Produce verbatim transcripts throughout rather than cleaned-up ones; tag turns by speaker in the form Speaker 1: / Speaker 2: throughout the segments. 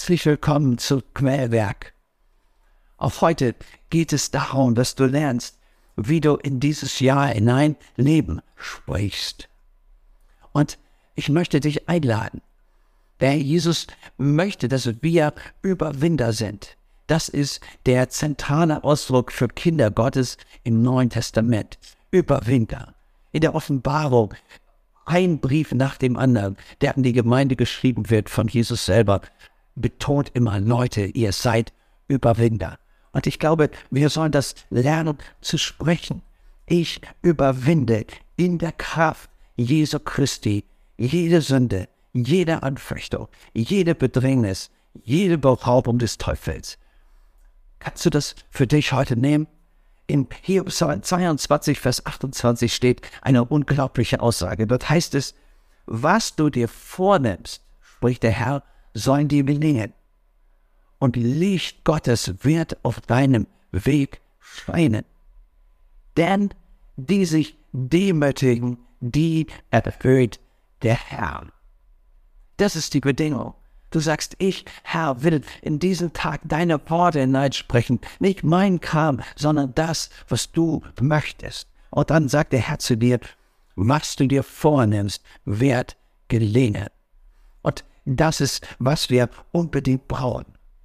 Speaker 1: Herzlich willkommen zu Quellwerk. Auch heute geht es darum, dass du lernst, wie du in dieses Jahr hinein Leben sprichst. Und ich möchte dich einladen. Der Herr Jesus möchte, dass wir Überwinder sind. Das ist der zentrale Ausdruck für Kinder Gottes im Neuen Testament. Überwinder. In der Offenbarung ein Brief nach dem anderen, der an die Gemeinde geschrieben wird von Jesus selber, betont immer, Leute, ihr seid Überwinder. Und ich glaube, wir sollen das lernen zu sprechen. Ich überwinde in der Kraft Jesu Christi jede Sünde, jede Anfechtung, jede Bedrängnis, jede Beraubung des Teufels. Kannst du das für dich heute nehmen? In Hiob zweiundzwanzig, Vers achtundzwanzig steht eine unglaubliche Aussage. Dort heißt es, was du dir vornimmst, spricht der Herr, sollen dir gelingen. Und Licht Gottes wird auf deinem Weg scheinen. Denn die sich demütigen, die erhöht der Herr. Das ist die Bedingung. Du sagst, ich, Herr, will in diesen Tag deine Worte hineinsprechen. Nicht mein Kram, sondern das, was du möchtest. Und dann sagt der Herr zu dir, was du dir vornimmst, wird gelingen. Und das ist, was wir unbedingt brauchen.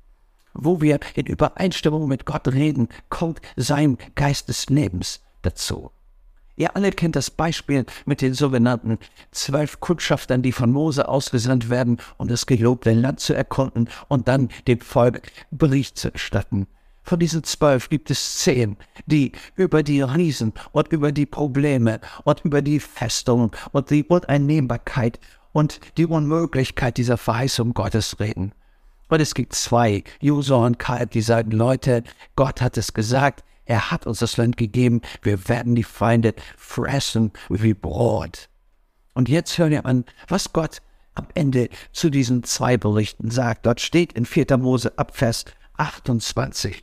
Speaker 1: Wo wir in Übereinstimmung mit Gott reden, kommt sein Geist des Lebens dazu. Ihr alle kennt das Beispiel mit den sogenannten zwölf Kundschaftern, die von Mose ausgesandt werden, um das gelobte Land zu erkunden und dann dem Volk Bericht zu erstatten. Von diesen zwölf gibt es zehn, die über die Riesen und über die Probleme und über die Festungen und die Uneinnehmbarkeit und die Unmöglichkeit dieser Verheißung Gottes reden. Und es gibt zwei, Josua und Kaleb, die sagen, Leute, Gott hat es gesagt, er hat uns das Land gegeben, wir werden die Feinde fressen wie Brot. Und jetzt hören wir an, was Gott am Ende zu diesen zwei Berichten sagt. Dort steht in vierter Mose ab Vers achtundzwanzig.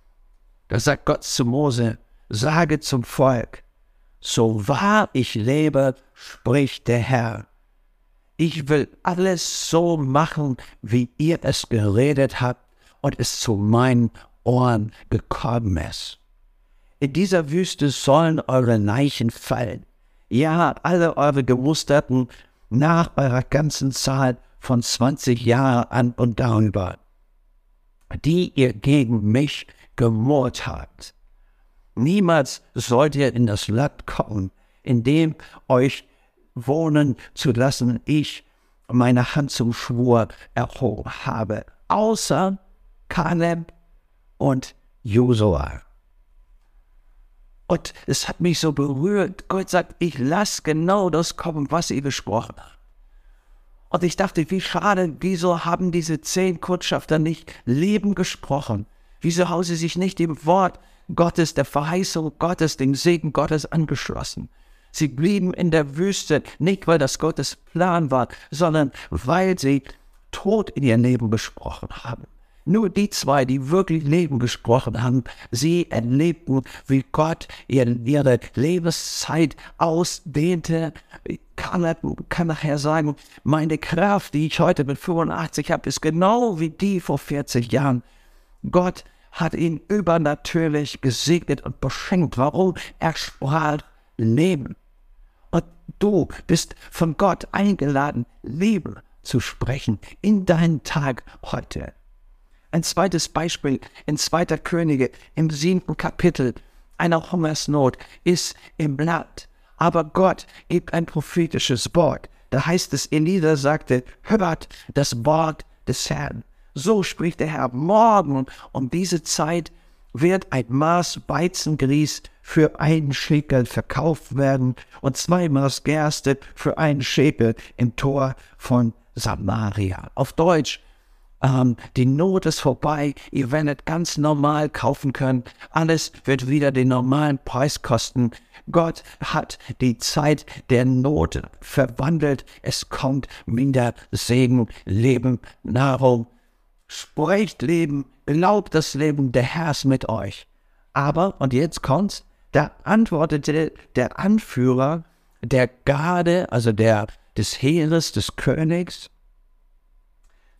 Speaker 1: Da sagt Gott zu Mose, sage zum Volk, so wahr ich lebe, spricht der Herr. Ich will alles so machen, wie ihr es geredet habt und es zu meinen Ohren gekommen ist. In dieser Wüste sollen eure Leichen fallen. Ja, alle eure Gemusterten nach eurer ganzen Zahl von zwanzig Jahren an und darüber, die ihr gegen mich gemurrt habt. Niemals sollt ihr in das Land kommen, in dem euch wohnen zu lassen, ich meine Hand zum Schwur erhoben habe, außer Kaleb und Josua. Und es hat mich so berührt. Gott sagt, ich lasse genau das kommen, was ihr gesprochen habt. Und ich dachte, wie schade, wieso haben diese zehn Kundschafter nicht Leben gesprochen? Wieso haben sie sich nicht dem Wort Gottes, der Verheißung Gottes, dem Segen Gottes angeschlossen? Sie blieben in der Wüste, nicht weil das Gottes Plan war, sondern weil sie Tod in ihr Leben gesprochen haben. Nur die zwei, die wirklich Leben gesprochen haben, sie erlebten, wie Gott ihre Lebenszeit ausdehnte. Ich kann, kann nachher sagen, meine Kraft, die ich heute mit fünfundachtzig habe, ist genau wie die vor vierzig Jahren. Gott hat ihn übernatürlich gesegnet und beschenkt. Warum? Er sprach Leben. Und du bist von Gott eingeladen, Leben zu sprechen in deinen Tag heute. Ein zweites Beispiel in zweiter Könige im siebten Kapitel. Eine Hungersnot ist im Land. Aber Gott gibt ein prophetisches Wort. Da heißt es, Elisa sagte, hört das Wort des Herrn. So spricht der Herr, morgen um diese Zeit wird ein Maß Weizengrieß für einen Schekel verkauft werden und zwei Maß Gerste für einen Schekel im Tor von Samaria. Auf Deutsch, ähm, die Not ist vorbei, ihr werdet ganz normal kaufen können, alles wird wieder den normalen Preis kosten. Gott hat die Zeit der Not verwandelt, es kommt wieder Segen, Leben, Nahrung. Sprecht Leben, glaubt das Leben, der Herr ist mit euch. Aber, und jetzt kommt's, da antwortete der Anführer der Garde, also der des Heeres des Königs,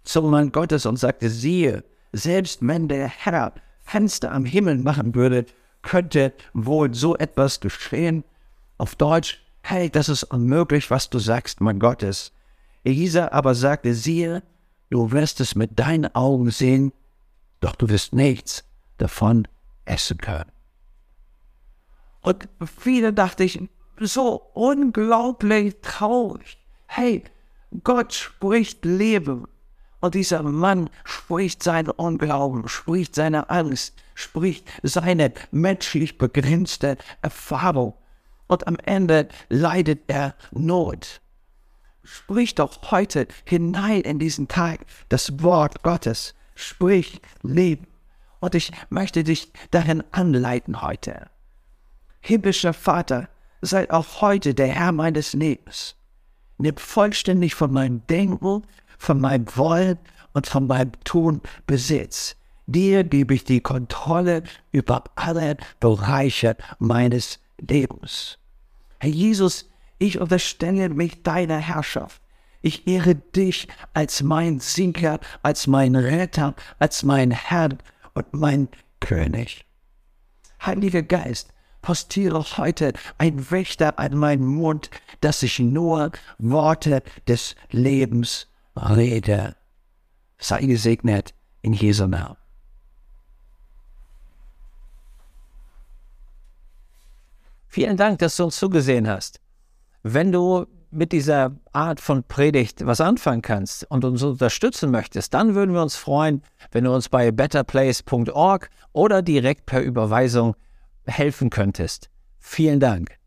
Speaker 1: zum Mann Gottes und sagte, siehe, selbst wenn der Herr Fenster am Himmel machen würde, könnte wohl so etwas geschehen. Auf Deutsch, hey, das ist unmöglich, was du sagst, Mann Gottes. Elisa aber sagte, siehe, du wirst es mit deinen Augen sehen, doch du wirst nichts davon essen können. Und viele dachte ich, so unglaublich traurig. Hey, Gott spricht Leben. Und dieser Mann spricht seinen Unglauben, spricht seine Angst, spricht seine menschlich begrenzte Erfahrung. Und am Ende leidet er Not. Sprich doch heute hinein in diesen Tag das Wort Gottes. Sprich Leben. Und ich möchte dich darin anleiten heute. Himmlischer Vater, sei auch heute der Herr meines Lebens. Nimm vollständig von meinem Denken, von meinem Wollen und von meinem Tun Besitz. Dir gebe ich die Kontrolle über alle Bereiche meines Lebens. Herr Jesus, ich unterstelle mich deiner Herrschaft. Ich ehre dich als mein Sieger, als mein Retter, als mein Herr und mein König. Heiliger Geist, postiere heute ein Wächter an meinen Mund, dass ich nur Worte des Lebens rede. Sei gesegnet in Jesu Namen.
Speaker 2: Vielen Dank, dass du uns zugesehen hast. Wenn du mit dieser Art von Predigt was anfangen kannst und uns unterstützen möchtest, dann würden wir uns freuen, wenn du uns bei better place punkt org oder direkt per Überweisung helfen könntest. Vielen Dank.